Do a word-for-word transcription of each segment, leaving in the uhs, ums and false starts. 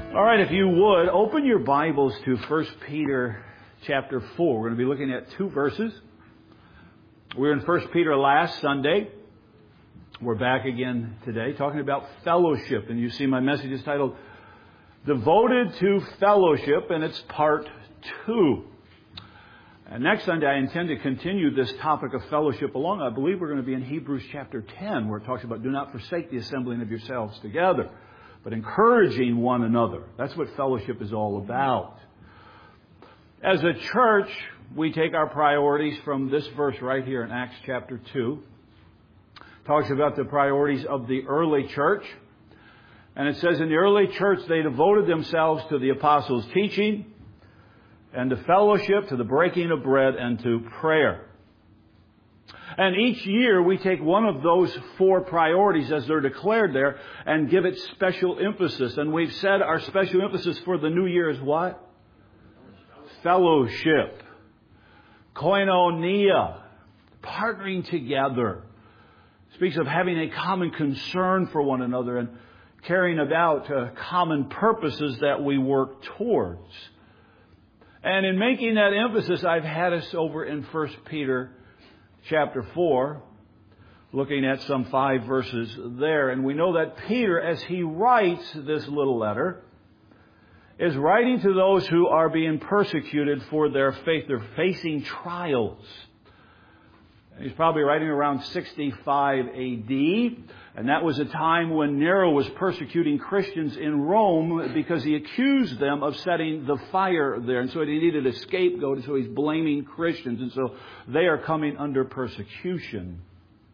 All right, if you would, open your Bibles to First Peter chapter four. We're going to be looking at two verses. We were in First Peter last Sunday. We're back again today talking about fellowship. And you see my message is titled, Devoted to Fellowship, and it's part two. And next Sunday I intend to continue this topic of fellowship along. I believe we're going to be in Hebrews chapter ten, where it talks about do not forsake the assembling of yourselves together, but encouraging one another. That's what fellowship is all about. As a church, we take our priorities from this verse right here in Acts chapter two. It talks about the priorities of the early church. And it says in the early church, they devoted themselves to the apostles' teaching and to fellowship, to the breaking of bread, and to prayer. And each year we take one of those four priorities as they're declared there and give it special emphasis. And we've said our special emphasis for the new year is what? Fellowship. Koinonia. Partnering together. Speaks of having a common concern for one another and caring about uh, common purposes that we work towards. And in making that emphasis, I've had us over in First Peter chapter four, looking at some five verses there. And we know that Peter, as he writes this little letter, is writing to those who are being persecuted for their faith. They're facing trials. He's probably writing around sixty-five A D, and that was a time when Nero was persecuting Christians in Rome because he accused them of setting the fire there. And so he needed a scapegoat, and so he's blaming Christians. And so they are coming under persecution.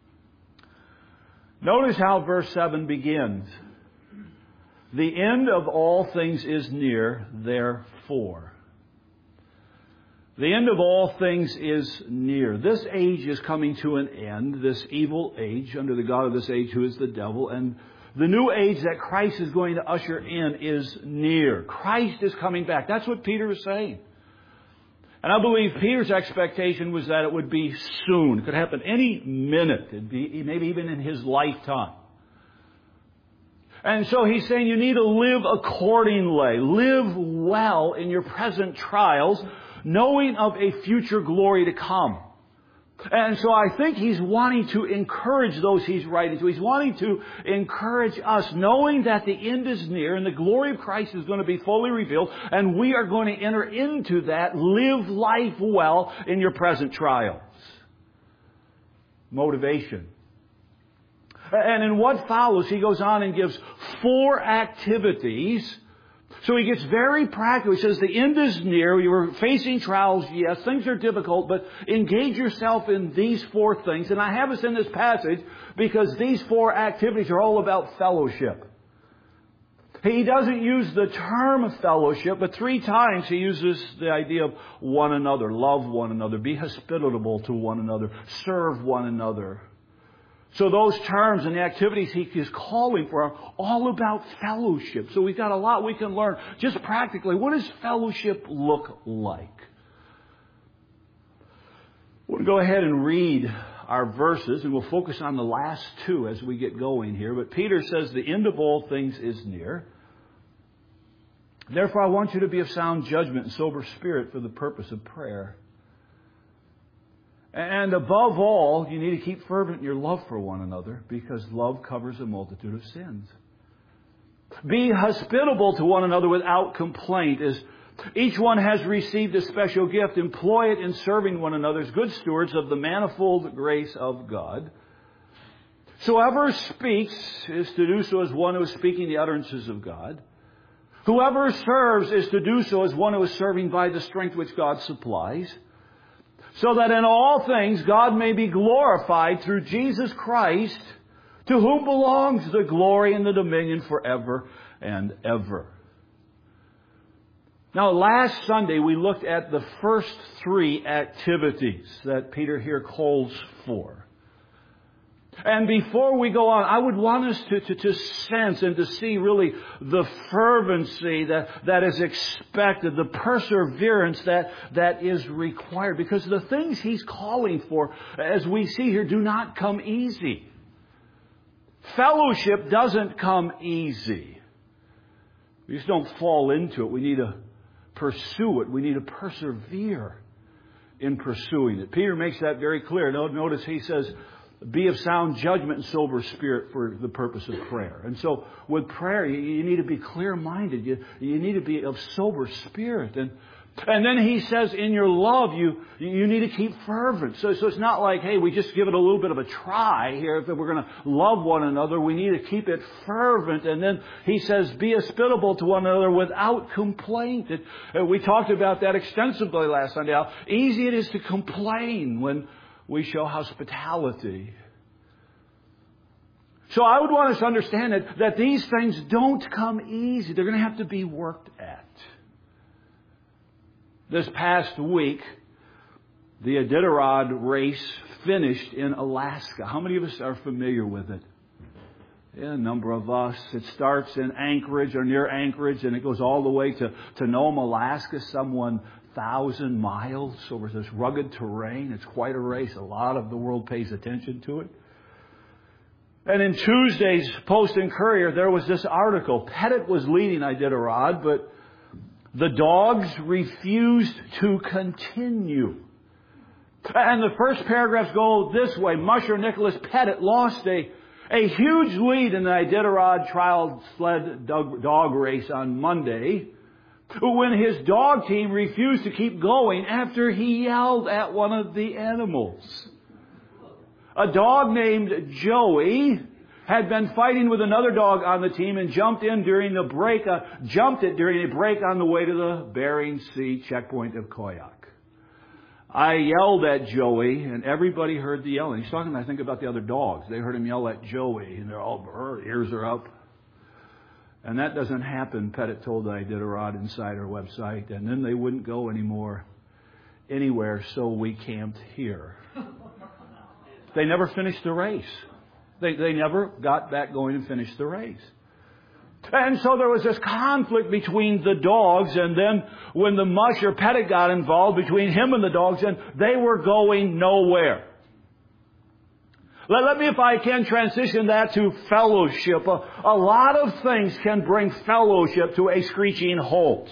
Notice how verse seven begins. The end of all things is near, therefore. The end of all things is near. This age is coming to an end, this evil age, under the god of this age, who is the devil. And the new age that Christ is going to usher in is near. Christ is coming back. That's what Peter is saying. And I believe Peter's expectation was that it would be soon. It could happen any minute. It'd be maybe even in his lifetime. And so he's saying you need to live accordingly. Live well in your present trials, knowing of a future glory to come. And so I think he's wanting to encourage those he's writing to. He's wanting to encourage us, knowing that the end is near and the glory of Christ is going to be fully revealed, and we are going to enter into that. Live life well in your present trials. Motivation. And in what follows, he goes on and gives four activities. So he gets very practical. He says the end is near. You were facing trials. Yes, things are difficult, but engage yourself in these four things. And I have us in this passage because these four activities are all about fellowship. He doesn't use the term fellowship, but three times he uses the idea of one another. Love one another. Be hospitable to one another. Serve one another. So those terms and the activities he is calling for are all about fellowship. So we've got a lot we can learn just practically. What does fellowship look like? We'll go ahead and read our verses, and we'll focus on the last two as we get going here. But Peter says the end of all things is near. Therefore, I want you to be of sound judgment and sober spirit for the purpose of prayer. And above all, you need to keep fervent in your love for one another, because love covers a multitude of sins. Be hospitable to one another without complaint. As each one has received a special gift, employ it in serving one another as good stewards of the manifold grace of God. So whoever speaks is to do so as one who is speaking the utterances of God. Whoever serves is to do so as one who is serving by the strength which God supplies, so that in all things God may be glorified through Jesus Christ, to whom belongs the glory and the dominion forever and ever. Now, last Sunday we looked at the first three activities that Peter here calls for. And before we go on, I would want us to, to, to sense and to see really the fervency that, that is expected, the perseverance that, that is required. Because the things he's calling for, as we see here, do not come easy. Fellowship doesn't come easy. We just don't fall into it. We need to pursue it. We need to persevere in pursuing it. Peter makes that very clear. Notice he says, be of sound judgment and sober spirit for the purpose of prayer. And so with prayer, you need to be clear-minded. You, you need to be of sober spirit. And And then he says, in your love, you you need to keep fervent. So, so it's not like, hey, we just give it a little bit of a try here. If we're going to love one another, we need to keep it fervent. And then he says, be hospitable to one another without complaint. It, uh, we talked about that extensively last Sunday, how easy it is to complain when we show hospitality. So I would want us to understand that, that these things don't come easy. They're going to have to be worked at. This past week, the Iditarod race finished in Alaska. How many of us are familiar with it? Yeah, a number of us. It starts in Anchorage or near Anchorage, and it goes all the way to, to Nome, Alaska, some one thousand miles over this rugged terrain. It's quite a race. A lot of the world pays attention to it. And in Tuesday's Post and Courier, there was this article. Pettit was leading Iditarod, but the dogs refused to continue. And the first paragraphs go this way. Musher Nicholas Pettit lost a, a huge lead in the Iditarod trial sled dog, dog race on Monday when his dog team refused to keep going after he yelled at one of the animals. A dog named Joey had been fighting with another dog on the team and jumped in during the break, uh, jumped it during a break on the way to the Bering Sea checkpoint of Koyak. I yelled at Joey, and everybody heard the yelling. He's talking, I think, about the other dogs. They heard him yell at Joey, and they're all, her ears are up. And that doesn't happen, Pettit told the Iditarod Insider website. And then they wouldn't go anymore, anywhere, so we camped here. They never finished the race. They, they never got back going and finished the race. And so there was this conflict between the dogs, and then when the musher Pettit got involved, between him and the dogs, and they were going nowhere. Let, let me, if I can, transition that to fellowship. A, a lot of things can bring fellowship to a screeching halt.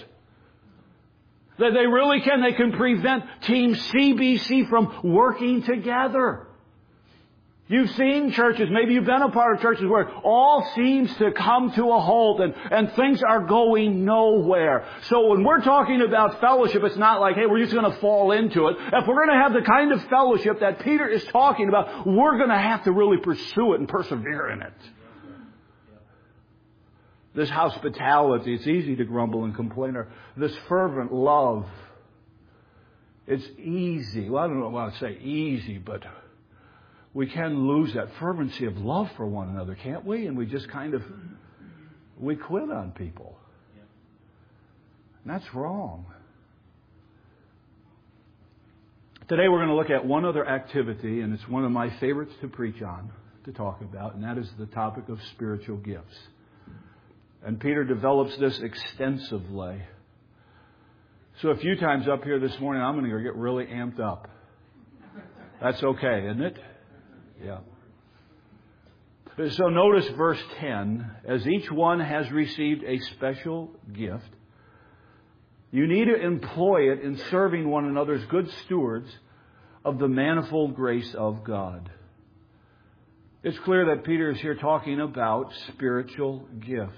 That they really can. They can prevent Team C B C from working together. You've seen churches, maybe you've been a part of churches where it all seems to come to a halt and, and things are going nowhere. So when we're talking about fellowship, it's not like, hey, we're just going to fall into it. If we're going to have the kind of fellowship that Peter is talking about, we're going to have to really pursue it and persevere in it. This hospitality, it's easy to grumble and complain. Or this fervent love, it's easy. Well, I don't know what to say easy, but we can lose that fervency of love for one another, can't we? And we just kind of, we quit on people. And that's wrong. Today we're going to look at one other activity, and it's one of my favorites to preach on, to talk about, and that is the topic of spiritual gifts. And Peter develops this extensively. So a few times up here this morning, I'm going to get really amped up. That's okay, isn't it? Yeah. So notice verse ten. As each one has received a special gift, you need to employ it in serving one another as good stewards of the manifold grace of God. It's clear that Peter is here talking about spiritual gifts.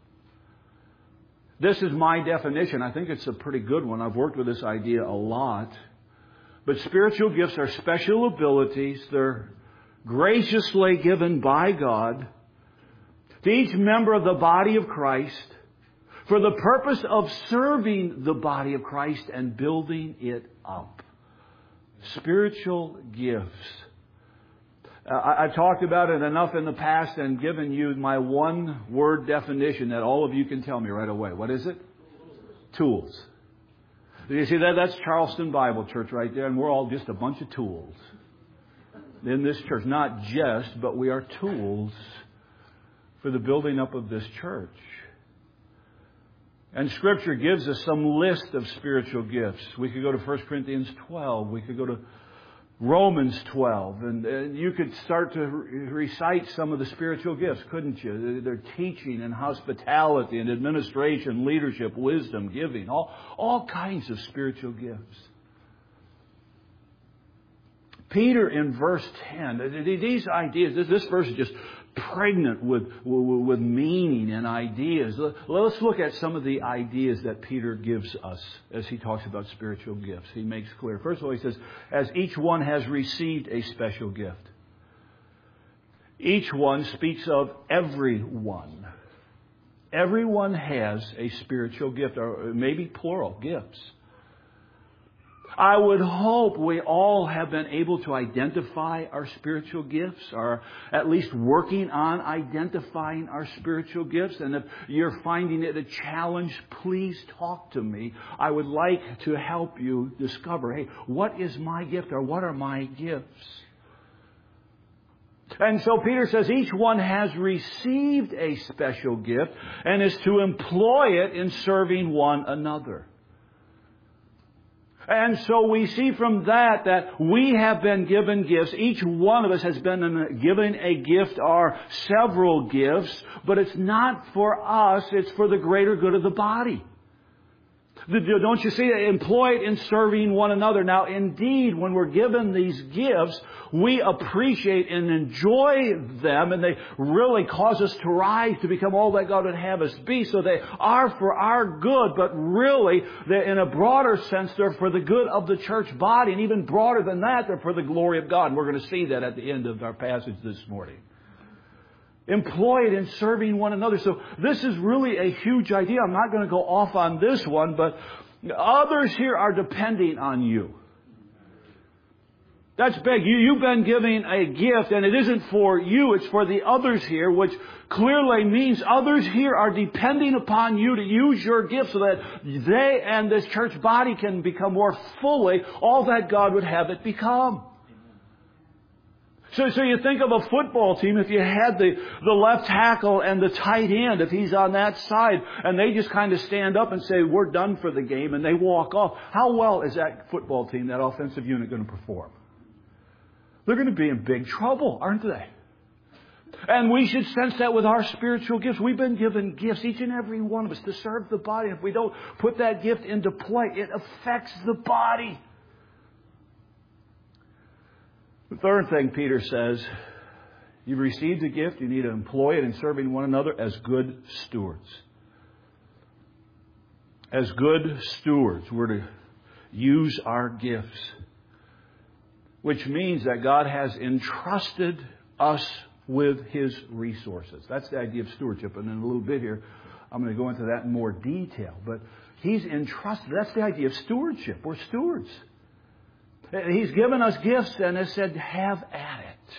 This is my definition. I think it's a pretty good one. I've worked with this idea a lot. But spiritual gifts are special abilities. They're graciously given by God to each member of the body of Christ for the purpose of serving the body of Christ and building it up. Spiritual gifts. Uh, I, I've talked about it enough in the past and given you my one word definition that all of you can tell me right away. What is it? Tools. You see, that that's Charleston Bible Church right there, and we're all just a bunch of tools in this church. Not just, but we are tools for the building up of this church. And Scripture gives us some list of spiritual gifts. We could go to First Corinthians twelve. We could go to Romans twelve, and, and you could start to re- recite some of the spiritual gifts, couldn't you? They're teaching and hospitality and administration, leadership, wisdom, giving, all, all kinds of spiritual gifts. Peter in verse ten, these ideas, this, this verse is just pregnant with, with, with meaning and ideas. Let's look at some of the ideas that Peter gives us as he talks about spiritual gifts. He makes clear. First of all, he says, as each one has received a special gift. Each one speaks of everyone. Everyone has a spiritual gift, or maybe plural gifts. I would hope we all have been able to identify our spiritual gifts, or at least working on identifying our spiritual gifts. And if you're finding it a challenge, please talk to me. I would like to help you discover, hey, what is my gift, or what are my gifts? And so Peter says each one has received a special gift and is to employ it in serving one another. And so we see from that that we have been given gifts. Each one of us has been given a gift or several gifts, but it's not for us, it's for the greater good of the body. Don't you see? Employed in serving one another. Now, indeed, when we're given these gifts, we appreciate and enjoy them, and they really cause us to rise to become all that God would have us be. So they are for our good, but really, they're, in a broader sense, they're for the good of the church body, and even broader than that, they're for the glory of God. And we're going to see that at the end of our passage this morning. Employed in serving one another. So this is really a huge idea. I'm not going to go off on this one, but others here are depending on you. That's big. You, you've been given a gift, and it isn't for you, it's for the others here, which clearly means others here are depending upon you to use your gift so that they and this church body can become more fully all that God would have it become. So, so you think of a football team, if you had the, the left tackle and the tight end, if he's on that side, and they just kind of stand up and say, we're done for the game, and they walk off, how well is that football team, that offensive unit, going to perform? They're going to be in big trouble, aren't they? And we should sense that with our spiritual gifts. We've been given gifts, each and every one of us, to serve the body. If we don't put that gift into play, it affects the body. The third thing Peter says, you've received a gift, you need to employ it in serving one another as good stewards. As good stewards, we're to use our gifts. Which means that God has entrusted us with His resources. That's the idea of stewardship. And in a little bit here, I'm going to go into that in more detail. But He's entrusted. That's the idea of stewardship. We're stewards. He's given us gifts and has said, have at it.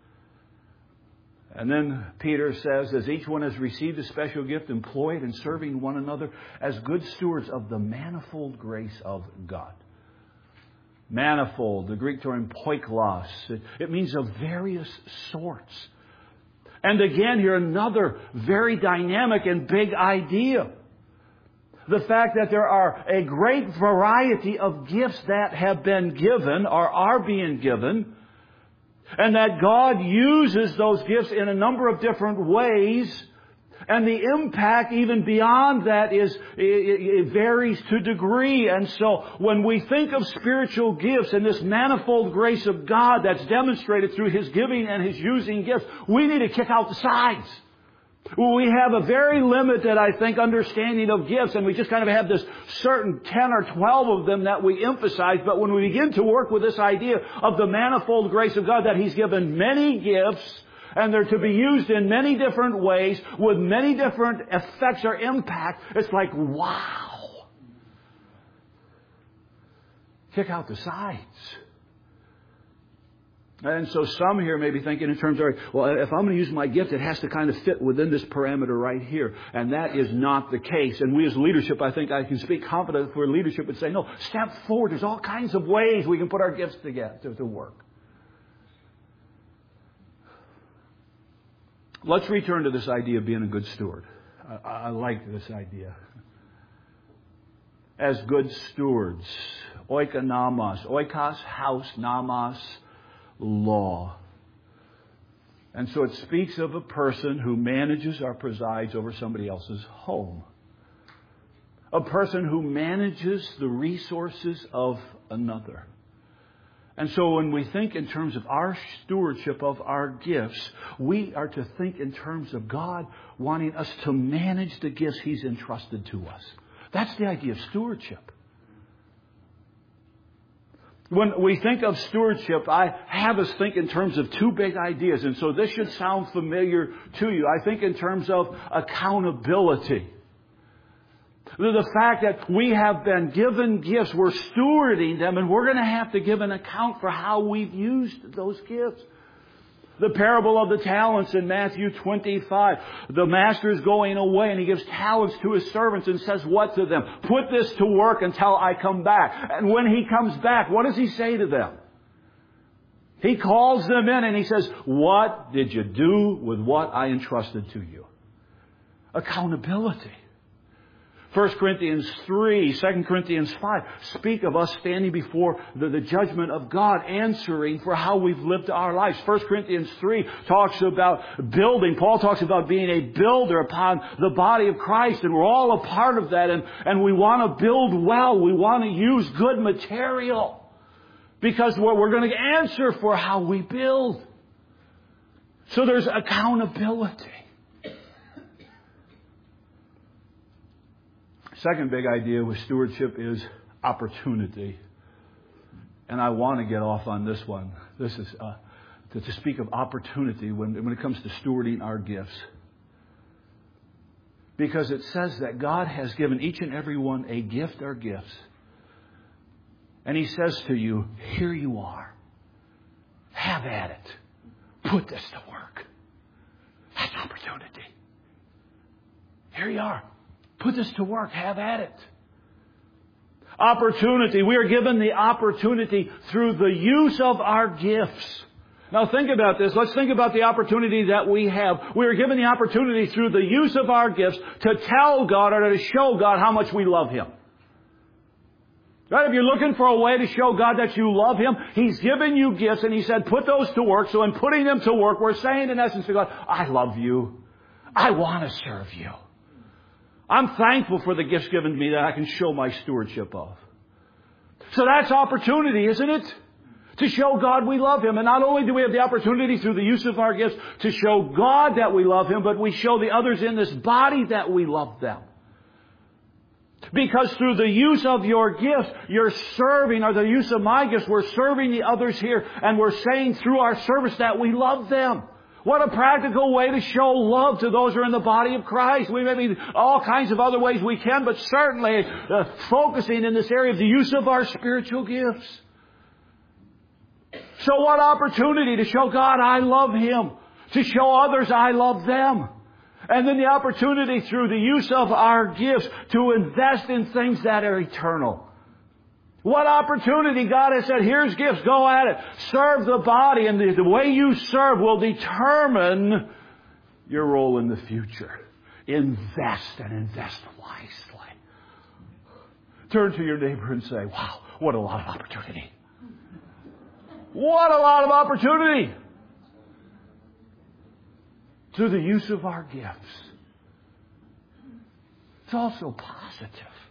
And then Peter says, as each one has received a special gift, employ it in serving one another as good stewards of the manifold grace of God. Manifold, the Greek term poiklos. It, it means of various sorts. And again, here another very dynamic and big idea. The fact that there are a great variety of gifts that have been given or are being given, and that God uses those gifts in a number of different ways, and the impact even beyond that is it, it varies to degree. And so when we think of spiritual gifts and this manifold grace of God that's demonstrated through His giving and His using gifts, we need to kick out the sides. We have a very limited, I think, understanding of gifts, and we just kind of have this certain ten or twelve of them that we emphasize. But when we begin to work with this idea of the manifold grace of God, that He's given many gifts, and they're to be used in many different ways, with many different effects or impact, it's like, wow. Kick out the sides. And so some here may be thinking in terms of, well, if I'm going to use my gift, it has to kind of fit within this parameter right here. And that is not the case. And we as leadership, I think I can speak confidently for leadership and say, no, step forward. There's all kinds of ways we can put our gifts together to, to work. Let's return to this idea of being a good steward. I, I like this idea. As good stewards, Oikonomos. Oikos, house, nomos, law. And so it speaks of a person who manages or presides over somebody else's home. A person who manages the resources of another. And so when we think in terms of our stewardship of our gifts, we are to think in terms of God wanting us to manage the gifts He's entrusted to us. That's the idea of stewardship. When we think of stewardship, I have us think in terms of two big ideas. And so this should sound familiar to you. I think in terms of accountability. The fact that we have been given gifts, we're stewarding them, and we're going to have to give an account for how we've used those gifts. The parable of the talents in Matthew twenty-five. The master is going away and he gives talents to his servants and says what to them? Put this to work until I come back. And when he comes back, what does he say to them? He calls them in and he says, what did you do with what I entrusted to you? Accountability. First Corinthians three, Second Corinthians five speak of us standing before the, the judgment of God, answering for how we've lived our lives. First Corinthians three talks about building. Paul talks about being a builder upon the body of Christ, and we're all a part of that, and, and we want to build well. We want to use good material because we're, we're going to answer for how we build. So there's accountability. Second big idea with stewardship is opportunity. And I want to get off on this one. This is uh, to, to speak of opportunity when, when it comes to stewarding our gifts. Because it says that God has given each and every one a gift or gifts. And He says to you, here you are. Have at it. Put this to work. That's opportunity. Here you are. Put this to work. Have at it. Opportunity. We are given the opportunity through the use of our gifts. Now think about this. Let's think about the opportunity that we have. We are given the opportunity through the use of our gifts to tell God or to show God how much we love Him. Right? If you're looking for a way to show God that you love Him, He's given you gifts and He said, put those to work. So in putting them to work, we're saying in essence to God, I love you. I want to serve you. I'm thankful for the gifts given to me that I can show my stewardship of. So that's opportunity, isn't it? To show God we love Him. And not only do we have the opportunity through the use of our gifts to show God that we love Him, but we show the others in this body that we love them. Because through the use of your gifts, you're serving, or the use of my gifts, we're serving the others here, and we're saying through our service that we love them. What a practical way to show love to those who are in the body of Christ. We may be all kinds of other ways we can, but certainly uh, focusing in this area of the use of our spiritual gifts. So what opportunity to show God I love Him, to show others I love them. And then the opportunity through the use of our gifts to invest in things that are eternal. What opportunity God has said, here's gifts, go at it. Serve the body, and the, the way you serve will determine your role in the future. Invest and invest wisely. Turn to your neighbor and say, wow, what a lot of opportunity. What a lot of opportunity. Through the use of our gifts. It's also positive.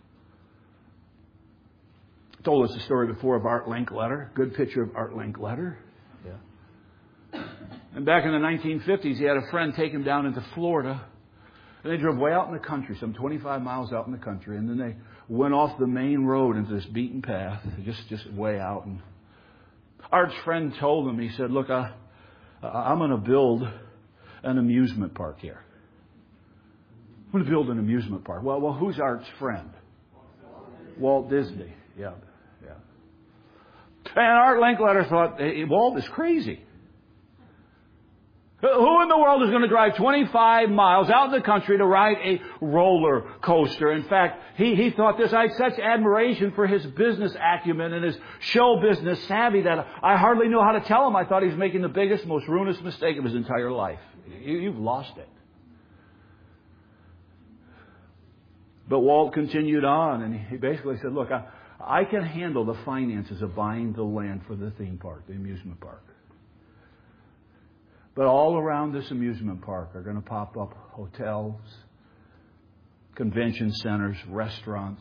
Told us a story before of Art Linkletter. Good picture of Art Linkletter. Yeah. And back in the nineteen fifties, he had a friend take him down into Florida. And they drove way out in the country, some twenty-five miles out in the country. And then they went off the main road into this beaten path, just, just way out. And Art's friend told him, he said, look, I, I'm going to build an amusement park here. I'm going to build an amusement park. Well, well, who's Art's friend? Walt Disney. Yeah. And Art Linkletter thought, hey, Walt is crazy. Who in the world is going to drive twenty-five miles out in the country to ride a roller coaster? In fact, he, he thought this. I had such admiration for his business acumen and his show business savvy that I hardly knew how to tell him. I thought he was making the biggest, most ruinous mistake of his entire life. You, you've lost it. But Walt continued on, and he basically said, look, I, I can handle the finances of buying the land for the theme park, the amusement park. But all around this amusement park are going to pop up hotels, convention centers, restaurants.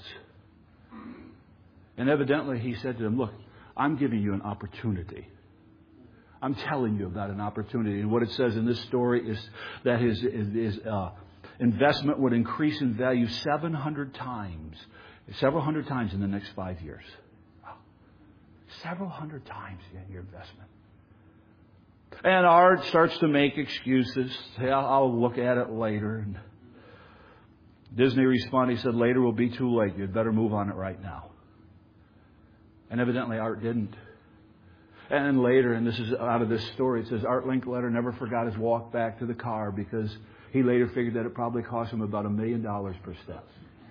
And evidently he said to them, look, I'm giving you an opportunity. I'm telling you about an opportunity. And what it says in this story is that his, his uh, investment would increase in value seven hundred times, several hundred times in the next five years. Wow. Several hundred times in your investment. And Art starts to make excuses. Hey, I'll, I'll look at it later. And Disney responded, he said, later will be too late. You'd better move on it right now. And evidently Art didn't. And later, and this is out of this story, it says Art Linkletter never forgot his walk back to the car because he later figured that it probably cost him about a million dollars per step.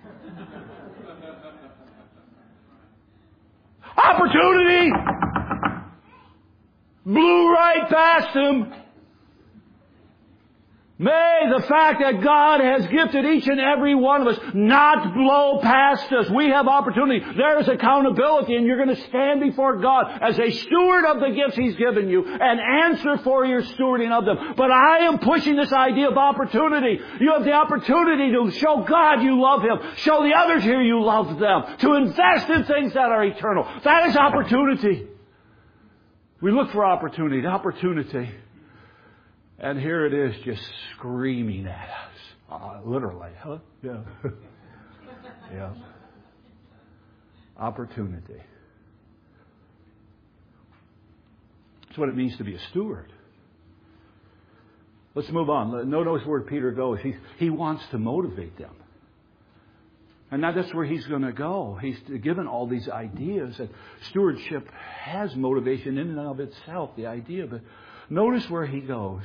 Opportunity! Blew right past him. May the fact that God has gifted each and every one of us not blow past us. We have opportunity. There is accountability, and you're going to stand before God as a steward of the gifts He's given you and answer for your stewarding of them. But I am pushing this idea of opportunity. You have the opportunity to show God you love Him. Show the others here you love them. To invest in things that are eternal. That is opportunity. We look for opportunity, opportunity. And here it is just screaming at us. Uh, literally, huh? Yeah. Yeah. Opportunity. That's what it means to be a steward. Let's move on. Notice where Peter goes. He, he wants to motivate them. And now that's where he's going to go. He's given all these ideas. And stewardship has motivation in and of itself, the idea. But notice where he goes.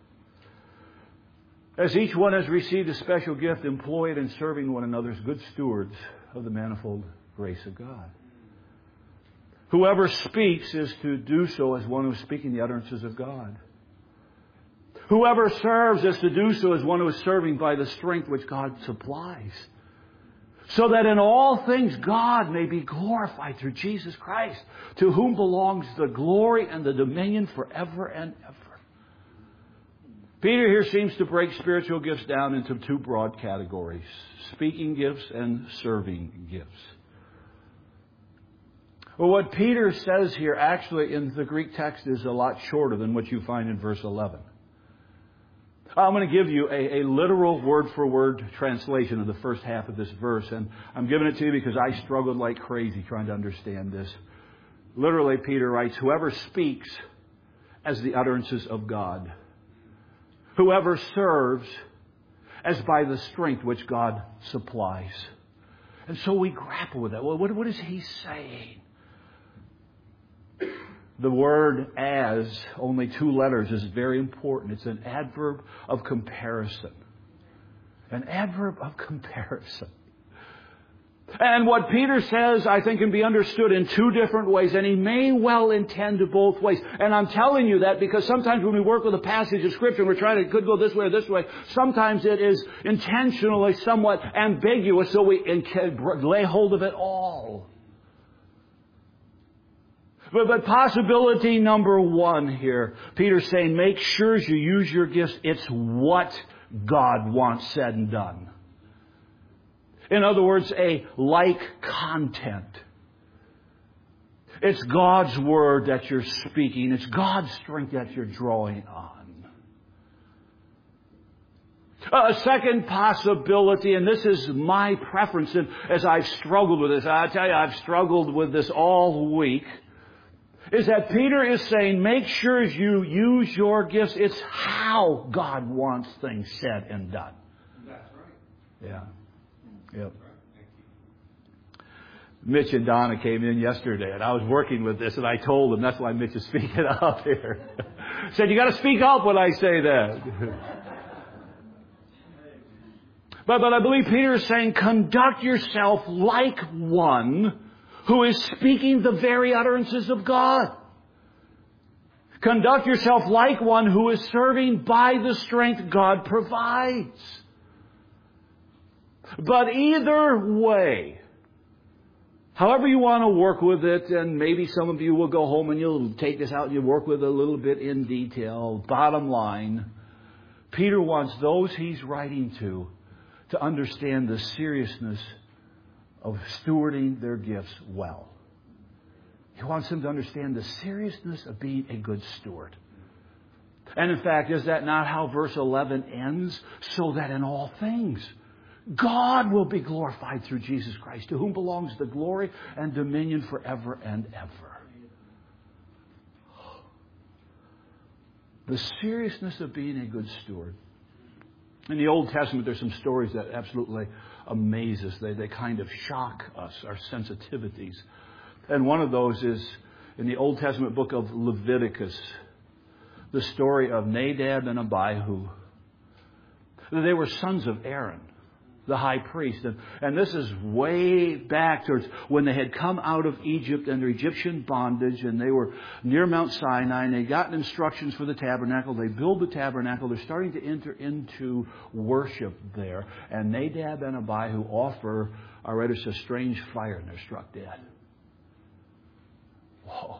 As each one has received a special gift, employ it in serving one another as good stewards of the manifold grace of God. Whoever speaks is to do so as one who is speaking the utterances of God. Whoever serves is to do so as one who is serving by the strength which God supplies. So that in all things God may be glorified through Jesus Christ, to whom belongs the glory and the dominion forever and ever. Peter here seems to break spiritual gifts down into two broad categories: speaking gifts and serving gifts. Well, what Peter says here actually in the Greek text is a lot shorter than what you find in verse eleven. I'm going to give you a, a literal word-for-word translation of the first half of this verse, and I'm giving it to you because I struggled like crazy trying to understand this. Literally, Peter writes, whoever speaks as the utterances of God. Whoever serves as by the strength which God supplies. And so we grapple with that. Well, what, what is he saying? The word as, only two letters, is very important. It's an adverb of comparison. An adverb of comparison. And what Peter says, I think, can be understood in two different ways. And he may well intend to both ways. And I'm telling you that because sometimes when we work with a passage of Scripture, we're trying to, it could go this way or this way. Sometimes it is intentionally somewhat ambiguous, so we lay hold of it all. But, but possibility number one here, Peter's saying, make sure you use your gifts. It's what God wants said and done. In other words, a like content. It's God's word that you're speaking. It's God's strength that you're drawing on. A second possibility, and this is my preference, and as I've struggled with this, I tell you, I've struggled with this all week, is that Peter is saying, make sure you use your gifts. It's how God wants things said and done. That's right. Yeah. Yep. Mitch and Donna came in yesterday, and I was working with this, and I told them, that's why Mitch is speaking up here. Said, you got to speak up when I say that. but, but I believe Peter is saying, conduct yourself like one who is speaking the very utterances of God. Conduct yourself like one who is serving by the strength God provides. But either way, However you want to work with it, and maybe some of you will go home and you'll take this out and you'll work with it a little bit in detail. Bottom line, Peter wants those he's writing to to understand the seriousness of stewarding their gifts well. He wants them to understand the seriousness of being a good steward. And in fact, is that not how verse eleven ends? So that in all things, God will be glorified through Jesus Christ, to whom belongs the glory and dominion forever and ever. The seriousness of being a good steward. In the Old Testament, there's some stories that absolutely amaze us. They, they kind of shock us, our sensitivities. And one of those is in the Old Testament book of Leviticus, the story of Nadab and Abihu. They were sons of Aaron, the high priest. And, and this is way back towards when they had come out of Egypt under Egyptian bondage, and they were near Mount Sinai, and they gotten instructions for the tabernacle. They build the tabernacle. They're starting to enter into worship there. And Nadab and Abihu offer, I read it's a strange fire, and they're struck dead. Whoa.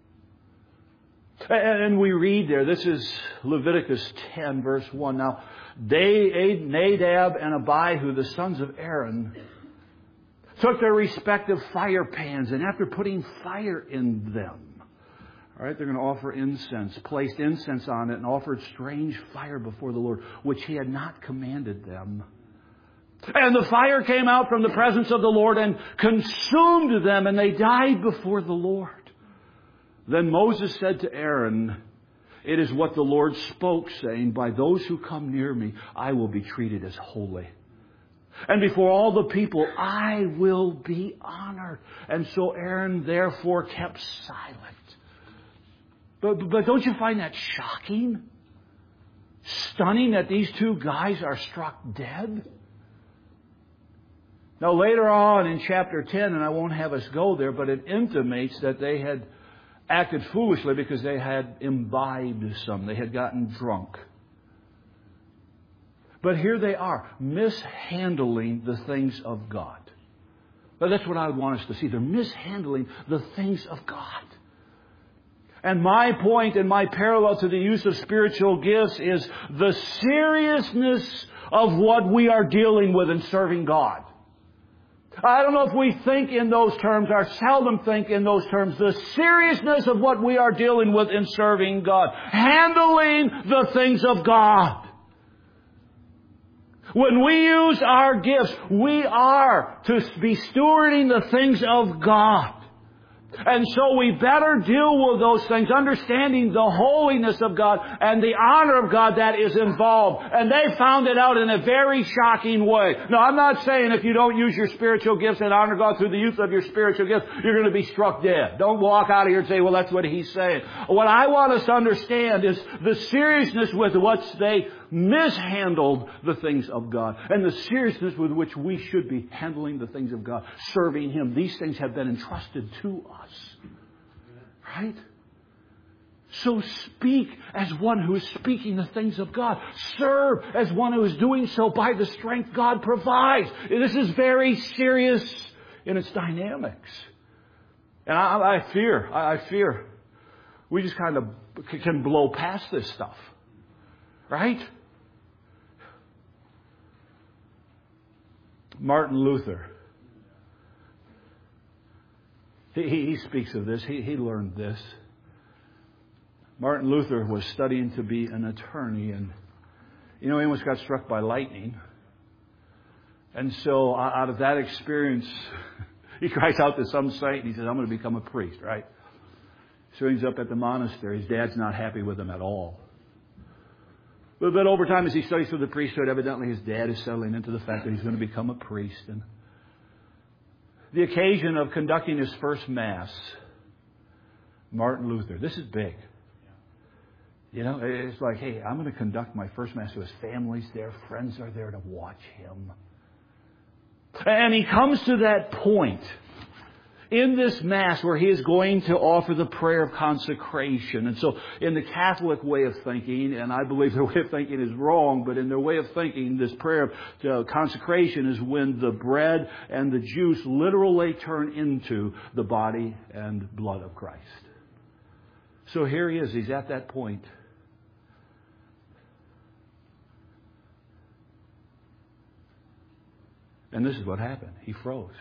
And we read there, this is Leviticus ten, verse one. Now, they, Nadab and Abihu, the sons of Aaron, took their respective fire pans, and after putting fire in them, all right, they're going to offer incense, placed incense on it, and offered strange fire before the Lord, which He had not commanded them. And the fire came out from the presence of the Lord and consumed them, and they died before the Lord. Then Moses said to Aaron, "It is what the Lord spoke, saying, by those who come near me, I will be treated as holy. And before all the people, I will be honored." And so Aaron therefore kept silent. But, but don't you find that shocking? Stunning that these two guys are struck dead? Now later on in chapter ten, and I won't have us go there, but it intimates that they had acted foolishly because they had imbibed some. They had gotten drunk. But here they are, mishandling the things of God. But that's what I would want us to see. They're mishandling the things of God. And my point and my parallel to the use of spiritual gifts is the seriousness of what we are dealing with in serving God. I don't know if we think in those terms, or seldom think in those terms, the seriousness of what we are dealing with in serving God. Handling the things of God. When we use our gifts, we are to be stewarding the things of God. And so we better deal with those things, understanding the holiness of God and the honor of God that is involved. And they found it out in a very shocking way. Now, I'm not saying if you don't use your spiritual gifts and honor God through the use of your spiritual gifts, you're going to be struck dead. Don't walk out of here and say, well, that's what he's saying. What I want us to understand is the seriousness with which they mishandled the things of God, and the seriousness with which we should be handling the things of God, serving Him. These things have been entrusted to us. Right? So speak as one who is speaking the things of God. Serve as one who is doing so by the strength God provides. This is very serious in its dynamics. And I, I fear, I fear, we just kind of can blow past this stuff. Right? Martin Luther, he, he speaks of this. He, he learned this. Martin Luther was studying to be an attorney, and you know, he almost got struck by lightning. And so out of that experience, he cries out to some saint and he says, I'm going to become a priest, right? So he ends up at the monastery. His dad's not happy with him at all. But, but over time, as he studies for the priesthood, evidently his dad is settling into the fact that he's going to become a priest. And the occasion of conducting his first Mass, Martin Luther, this is big. You know, it's like, hey, I'm going to conduct my first Mass. So his family's there, friends are there to watch him. And he comes to that point in this Mass where he is going to offer the prayer of consecration. And so in the Catholic way of thinking, and I believe their way of thinking is wrong, but in their way of thinking, this prayer of uh, consecration is when the bread and the juice literally turn into the body and blood of Christ. So here he is. He's at that point. And this is what happened. He froze.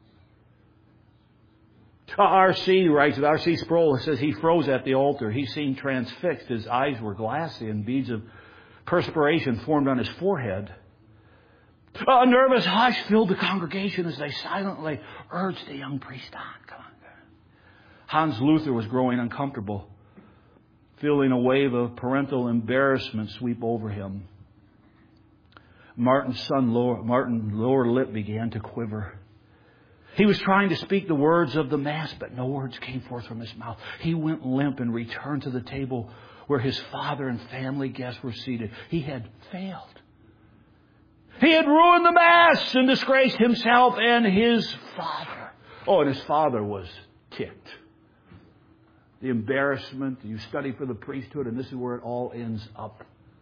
R C writes, R C Sproul says he froze at the altar. He seemed transfixed. His eyes were glassy and beads of perspiration formed on his forehead. A nervous hush filled the congregation as they silently urged the young priest on. Come on. Hans Luther was growing uncomfortable, feeling a wave of parental embarrassment sweep over him. Martin's son, lower, Martin's lower lip began to quiver. He was trying to speak the words of the Mass, but no words came forth from his mouth. He went limp and returned to the table where his father and family guests were seated. He had failed. He had ruined the Mass and disgraced himself and his father. Oh, and his father was ticked. The embarrassment, you study for the priesthood, and this is where it all ends up.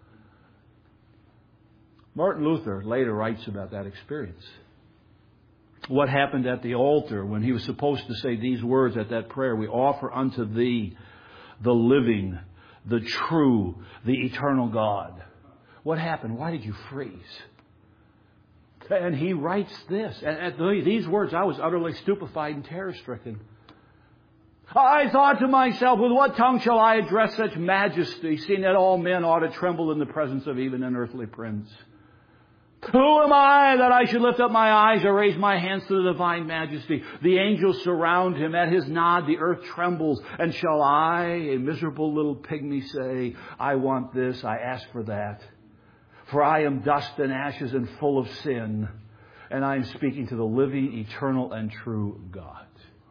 Martin Luther later writes about that experience. What happened at the altar when he was supposed to say these words at that prayer, we offer unto thee the living, the true, the eternal God. What happened? Why did you freeze? And he writes this. At these words, I was utterly stupefied and terror-stricken. I thought to myself, with what tongue shall I address such majesty, seeing that all men ought to tremble in the presence of even an earthly prince? Who am I that I should lift up my eyes or raise my hands to the divine majesty? The angels surround him. At his nod, the earth trembles. And shall I, a miserable little pygmy, say, I want this, I ask for that? For I am dust and ashes and full of sin. And I am speaking to the living, eternal, and true God.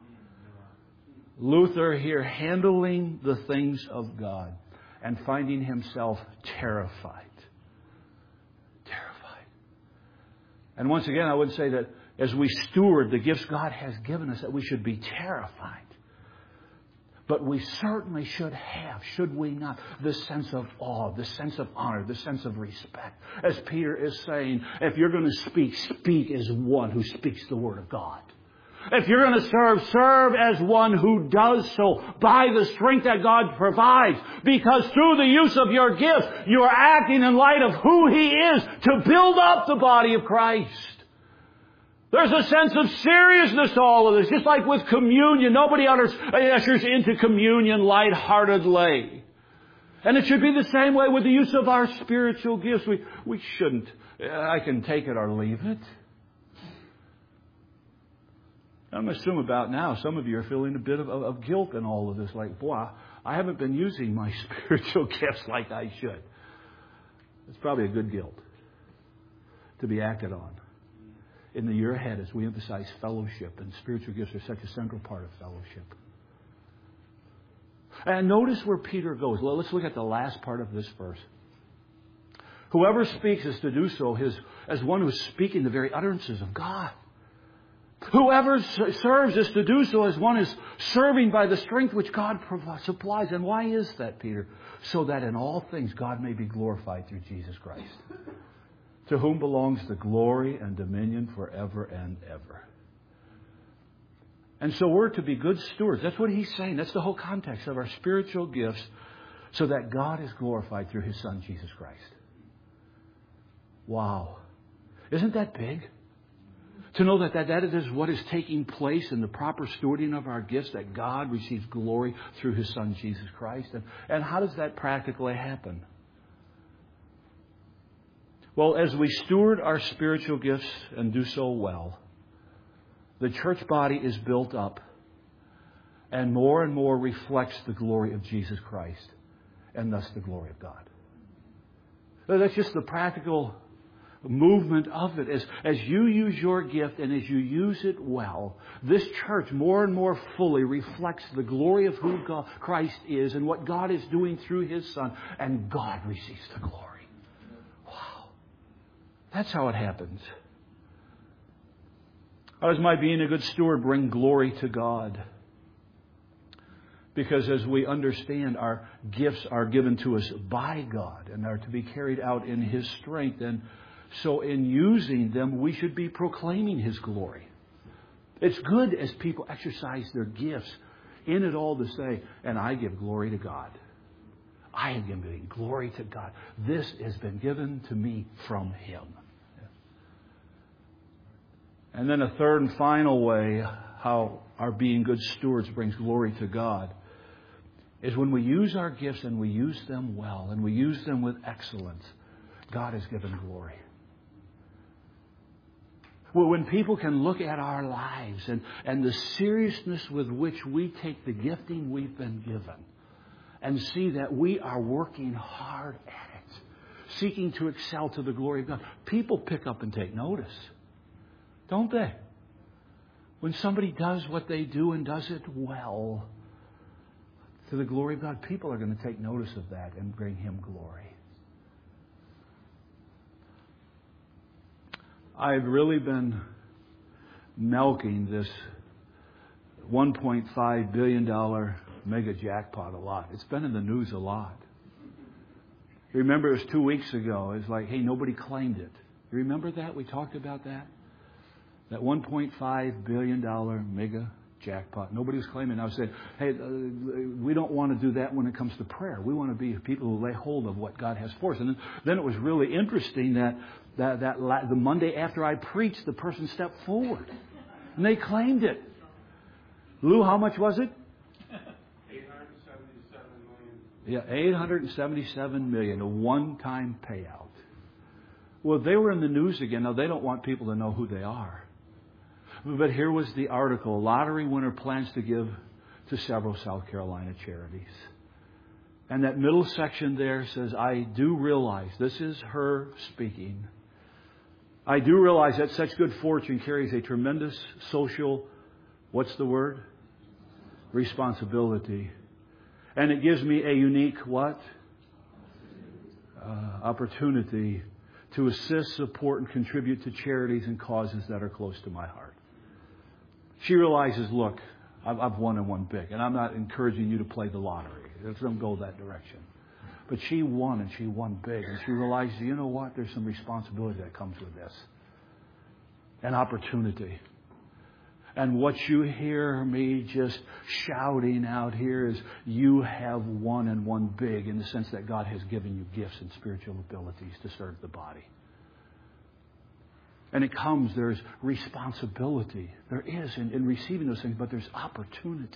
Luther here handling the things of God and finding himself terrified. And once again, I would say that as we steward the gifts God has given us, that we should be terrified. But we certainly should have, should we not, this sense of awe, this sense of honor, this sense of respect. As Peter is saying, if you're going to speak, speak as one who speaks the Word of God. If you're going to serve, serve as one who does so by the strength that God provides. Because through the use of your gift, you are acting in light of who He is to build up the body of Christ. There's a sense of seriousness to all of this. Just like with communion, nobody ushers into communion lightheartedly. And it should be the same way with the use of our spiritual gifts. We, we shouldn't, I can take it or leave it. I'm going to assume about now some of you are feeling a bit of, of, of guilt in all of this. Like, boy, I haven't been using my spiritual gifts like I should. It's probably a good guilt to be acted on in the year ahead as we emphasize fellowship. And spiritual gifts are such a central part of fellowship. And notice where Peter goes. Well, let's look at the last part of this verse. Whoever speaks is to do so his, as one who is speaking the very utterances of God. Whoever serves is to do so as one is serving by the strength which God supplies. And why is that, Peter? So that in all things God may be glorified through Jesus Christ, to whom belongs the glory and dominion forever and ever. And so we're to be good stewards. That's what he's saying. That's the whole context of our spiritual gifts, so that God is glorified through His Son, Jesus Christ. Wow. Isn't that big? To know that, that that is what is taking place in the proper stewarding of our gifts, that God receives glory through His Son, Jesus Christ. And, and how does that practically happen? Well, as we steward our spiritual gifts and do so well, the church body is built up and more and more reflects the glory of Jesus Christ and thus the glory of God. That's just the practical movement of it. As, as you use your gift and as you use it well, this church more and more fully reflects the glory of who God, Christ is and what God is doing through His Son, and God receives the glory. Wow. That's how it happens. How does my being a good steward bring glory to God? Because as we understand, our gifts are given to us by God and are to be carried out in His strength. And so in using them, we should be proclaiming His glory. It's good as people exercise their gifts in it all to say, and I give glory to God. I am giving glory to God. This has been given to me from Him. And then a third and final way how our being good stewards brings glory to God is when we use our gifts and we use them well and we use them with excellence, God is given glory. Well, when people can look at our lives and, and the seriousness with which we take the gifting we've been given and see that we are working hard at it, seeking to excel to the glory of God, people pick up and take notice. Don't they? When somebody does what they do and does it well to the glory of God, people are going to take notice of that and bring Him glory. I've really been milking this one point five billion dollars mega jackpot a lot. It's been in the news a lot. You remember it was two weeks ago. It was like, hey, nobody claimed it. You remember that? We talked about that? That one point five billion dollars mega jackpot. Nobody was claiming. I was saying, hey, uh, we don't want to do that when it comes to prayer. We want to be people who lay hold of what God has for us. And then, then it was really interesting that, that, that la- the Monday after I preached, the person stepped forward. And they claimed it. Lou, how much was it? eight hundred seventy-seven million. Yeah, eight hundred seventy-seven million dollars, a one-time payout. Well, they were in the news again. Now, they don't want people to know who they are. But here was the article. Lottery winner plans to give to several South Carolina charities. And that middle section there says, I do realize, this is her speaking, I do realize that such good fortune carries a tremendous social, what's the word? Responsibility. And it gives me a unique what? Uh, opportunity to assist, support, and contribute to charities and causes that are close to my heart. She realizes, look, I've, I've won and won big. And I'm not encouraging you to play the lottery. Don't go that direction. But she won and she won big. And she realized, you know what? There's some responsibility that comes with this. An opportunity. And what you hear me just shouting out here is you have won and won big in the sense that God has given you gifts and spiritual abilities to serve the body. And it comes, there's responsibility. There is in, in receiving those things, but there's opportunity.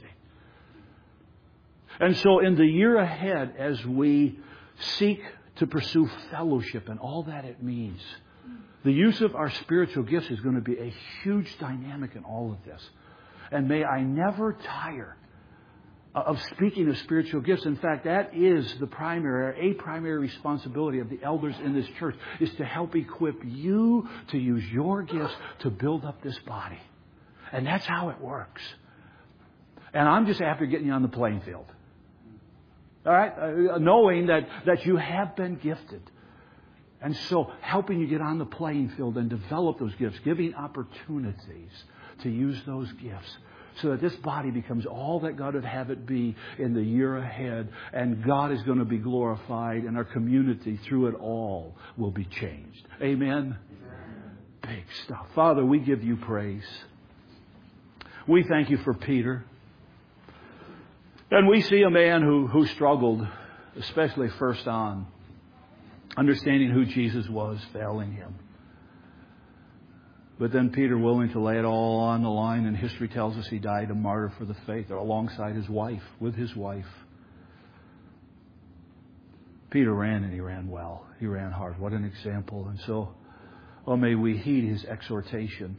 And so in the year ahead, as we seek to pursue fellowship and all that it means, the use of our spiritual gifts is going to be a huge dynamic in all of this. And may I never tire of speaking of spiritual gifts. In fact, that is the primary, a primary responsibility of the elders in this church, is to help equip you to use your gifts to build up this body. And that's how it works. And I'm just after getting you on the playing field. All right? Uh, knowing that, that you have been gifted. And so helping you get on the playing field and develop those gifts, giving opportunities to use those gifts so that this body becomes all that God would have it be in the year ahead. And God is going to be glorified and our community through it all will be changed. Amen? Amen. Big stuff. Father, we give you praise. We thank you for Peter. And we see a man who, who struggled, especially first on, understanding who Jesus was, failing him. But then Peter, willing to lay it all on the line, and history tells us he died a martyr for the faith, or alongside his wife, with his wife. Peter ran, and he ran well. He ran hard. What an example. And so, oh, may we heed his exhortation.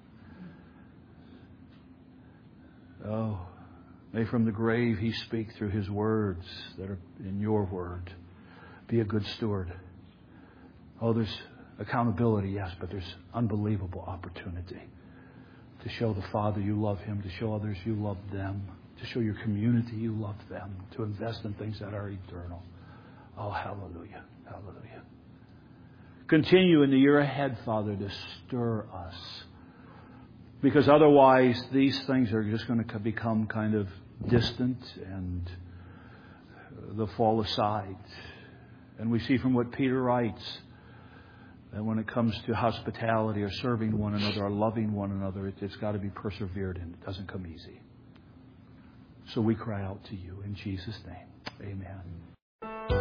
Oh, may from the grave he speak through his words that are in your word. Be a good steward. Oh, there's accountability, yes, but there's unbelievable opportunity to show the Father you love Him, to show others you love them, to show your community you love them, to invest in things that are eternal. Oh, hallelujah, hallelujah. Continue in the year ahead, Father, to stir us Because otherwise, these things are just going to become kind of distant and they'll fall aside. And we see from what Peter writes that when it comes to hospitality or serving one another or loving one another, it, it's got to be persevered in. It doesn't come easy. So we cry out to you in Jesus' name. Amen.